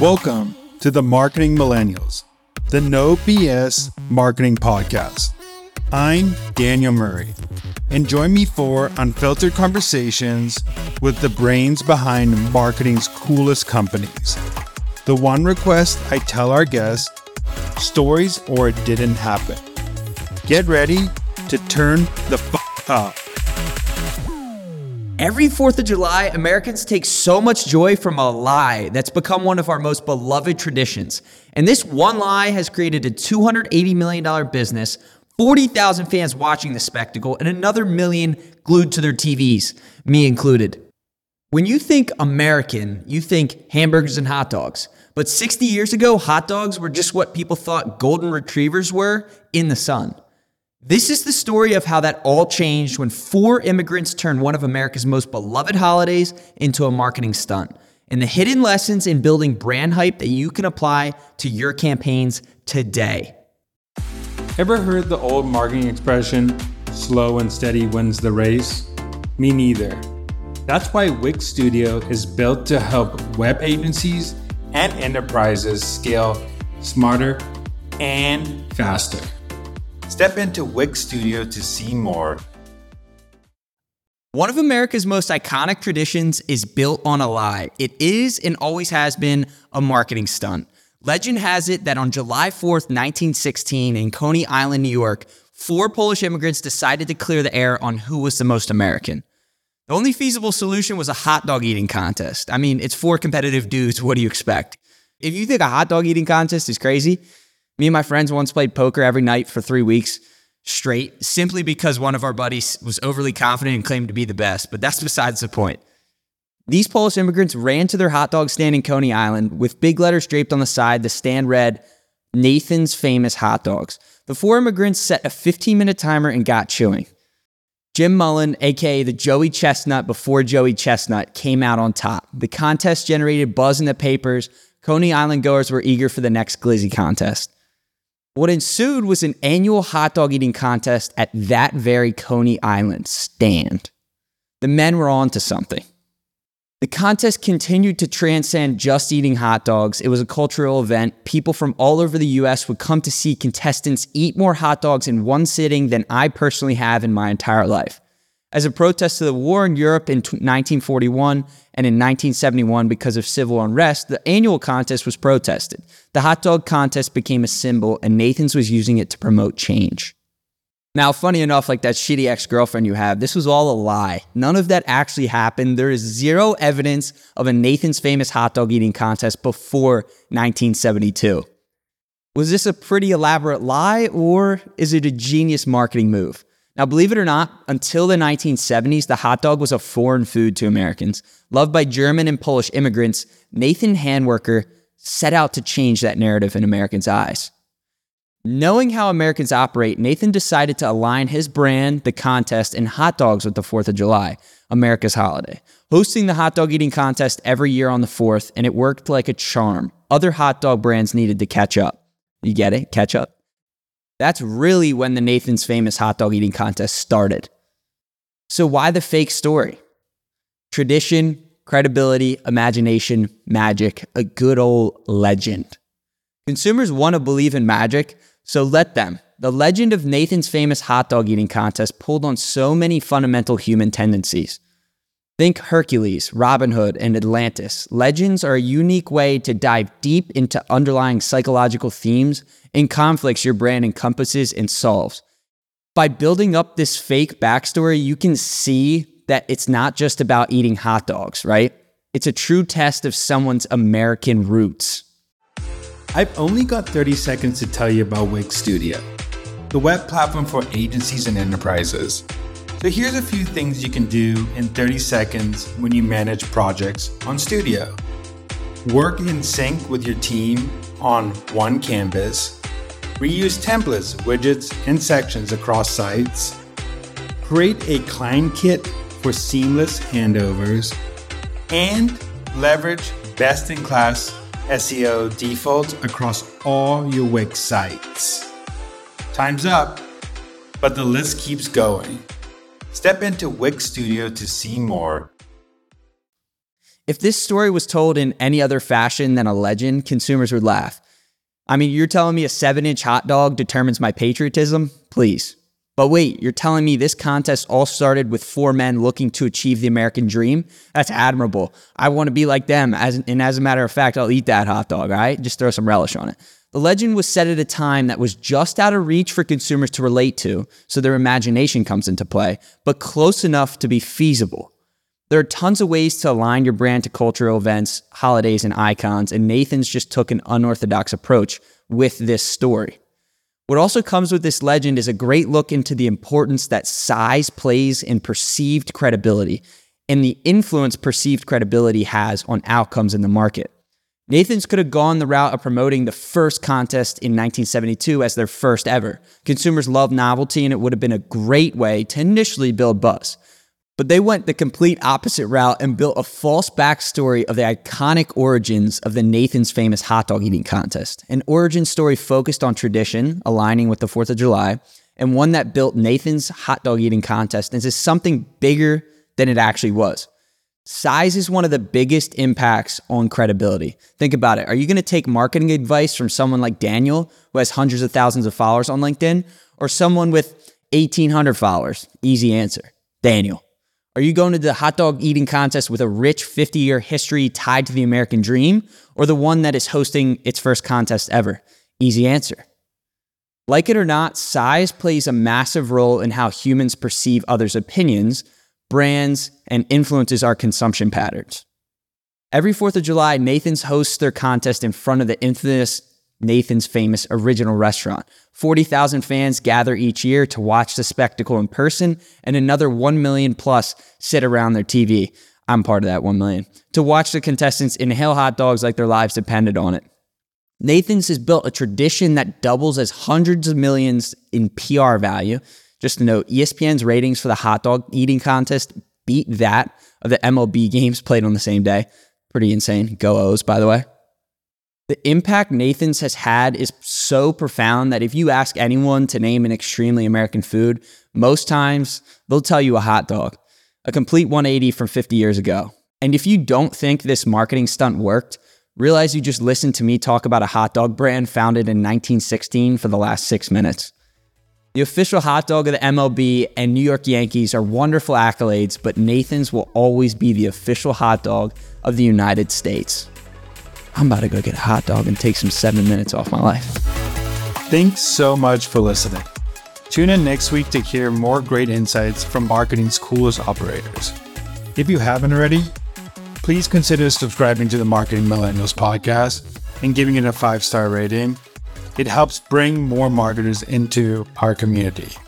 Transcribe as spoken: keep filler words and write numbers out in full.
Welcome to the Marketing Millennials, the No B S Marketing Podcast. I'm Daniel Murray, and join me for unfiltered conversations with the brains behind marketing's coolest companies. The one request I tell our guests, stories or it didn't happen. Get ready to turn the f*** up. Every fourth of July, Americans take so much joy from a lie that's become one of our most beloved traditions. And this one lie has created a two hundred eighty million dollars business, forty thousand fans watching the spectacle, and another million glued to their T Vs, me included. When you think American, you think hamburgers and hot dogs. But sixty years ago, hot dogs were just what people thought golden retrievers were in the sun. This is the story of how that all changed when four immigrants turned one of America's most beloved holidays into a marketing stunt, and the hidden lessons in building brand hype that you can apply to your campaigns today. Ever heard the old marketing expression, slow and steady wins the race? Me neither. That's why Wix Studio is built to help web agencies and enterprises scale smarter and faster. Step into Wix Studio to see more. One of America's most iconic traditions is built on a lie. It is and always has been a marketing stunt. Legend has it that on July fourth, nineteen sixteen, in Coney Island, New York, four Polish immigrants decided to clear the air on who was the most American. The only feasible solution was a hot dog eating contest. I mean, it's four competitive dudes. What do you expect? If you think a hot dog eating contest is crazy, me and my friends once played poker every night for three weeks straight, simply because one of our buddies was overly confident and claimed to be the best, but that's besides the point. These Polish immigrants ran to their hot dog stand in Coney Island with big letters draped on the side. The stand read, "Nathan's Famous Hot Dogs." The four immigrants set a fifteen-minute timer and got chewing. Jim Mullen, aka the Joey Chestnut before Joey Chestnut, came out on top. The contest generated buzz in the papers. Coney Island goers were eager for the next Glizzy contest. What ensued was an annual hot dog eating contest at that very Coney Island stand. The men were on to something. The contest continued to transcend just eating hot dogs. It was a cultural event. People from all over the U S would come to see contestants eat more hot dogs in one sitting than I personally have in my entire life. As a protest to the war in Europe in nineteen forty-one and in nineteen seventy-one because of civil unrest, the annual contest was protested. The hot dog contest became a symbol, and Nathan's was using it to promote change. Now, funny enough, like that shitty ex-girlfriend you have, this was all a lie. None of that actually happened. There is zero evidence of a Nathan's Famous Hot Dog eating contest before nineteen seventy-two. Was this a pretty elaborate lie, or is it a genius marketing move? Now, believe it or not, until the nineteen seventies, the hot dog was a foreign food to Americans. Loved by German and Polish immigrants, Nathan Handwerker set out to change that narrative in Americans' eyes. Knowing how Americans operate, Nathan decided to align his brand, the contest, and hot dogs with the fourth of July, America's holiday, hosting the hot dog eating contest every year on the fourth, and it worked like a charm. Other hot dog brands needed to catch up. You get it? Catch up? That's really when the Nathan's Famous Hot Dog eating contest started. So why the fake story? Tradition, credibility, imagination, magic, a good old legend. Consumers want to believe in magic, so let them. The legend of Nathan's Famous Hot Dog eating contest pulled on so many fundamental human tendencies. Think Hercules, Robin Hood, and Atlantis. Legends are a unique way to dive deep into underlying psychological themes and conflicts your brand encompasses and solves. By building up this fake backstory, you can see that it's not just about eating hot dogs, right? It's a true test of someone's American roots. I've only got thirty seconds to tell you about Wix Studio, the web platform for agencies and enterprises. So here's a few things you can do in thirty seconds when you manage projects on Studio. Work in sync with your team on one canvas. Reuse templates, widgets, and sections across sites. Create a client kit for seamless handovers. And leverage best-in-class S E O defaults across all your Wix sites. Time's up, but the list keeps going. Step into Wix Studio to see more. If this story was told in any other fashion than a legend, consumers would laugh. I mean, you're telling me a seven-inch hot dog determines my patriotism? Please. But wait, you're telling me this contest all started with four men looking to achieve the American dream? That's admirable. I want to be like them, as, and as a matter of fact, I'll eat that hot dog, all right? Just throw some relish on it. The legend was set at a time that was just out of reach for consumers to relate to, so their imagination comes into play, but close enough to be feasible. There are tons of ways to align your brand to cultural events, holidays, and icons, and Nathan's just took an unorthodox approach with this story. What also comes with this legend is a great look into the importance that size plays in perceived credibility and the influence perceived credibility has on outcomes in the market. Nathan's could have gone the route of promoting the first contest in nineteen seventy-two as their first ever. Consumers love novelty, and it would have been a great way to initially build buzz. But they went the complete opposite route and built a false backstory of the iconic origins of the Nathan's famous hot dog eating contest. An origin story focused on tradition, aligning with the fourth of July, and one that built Nathan's hot dog eating contest into something bigger than it actually was. Size is one of the biggest impacts on credibility. Think about it. Are you going to take marketing advice from someone like Daniel, who has hundreds of thousands of followers on LinkedIn, or someone with eighteen hundred followers? Easy answer. Daniel. Are you going to the hot dog eating contest with a rich fifty-year history tied to the American dream, or the one that is hosting its first contest ever? Easy answer. Like it or not, size plays a massive role in how humans perceive others' opinions, brands, and influences our consumption patterns. Every fourth of July, Nathan's hosts their contest in front of the infamous Nathan's famous original restaurant. forty thousand fans gather each year to watch the spectacle in person, and another one million plus sit around their T V. I'm part of that one million. To watch the contestants inhale hot dogs like their lives depended on it. Nathan's has built a tradition that doubles as hundreds of millions in P R value. Just to note, E S P N's ratings for the hot dog eating contest beat that of the M L B games played on the same day. Pretty insane. Go O's, by the way. The impact Nathan's has had is so profound that if you ask anyone to name an extremely American food, most times they'll tell you a hot dog, a complete one eighty from fifty years ago. And if you don't think this marketing stunt worked, realize you just listened to me talk about a hot dog brand founded in nineteen sixteen for the last six minutes. The official hot dog of the M L B and New York Yankees are wonderful accolades, but Nathan's will always be the official hot dog of the United States. I'm about to go get a hot dog and take some seven minutes off my life. Thanks so much for listening. Tune in next week to hear more great insights from marketing's coolest operators. If you haven't already, please consider subscribing to the Marketing Millennials podcast and giving it a five-star rating. It helps bring more marketers into our community.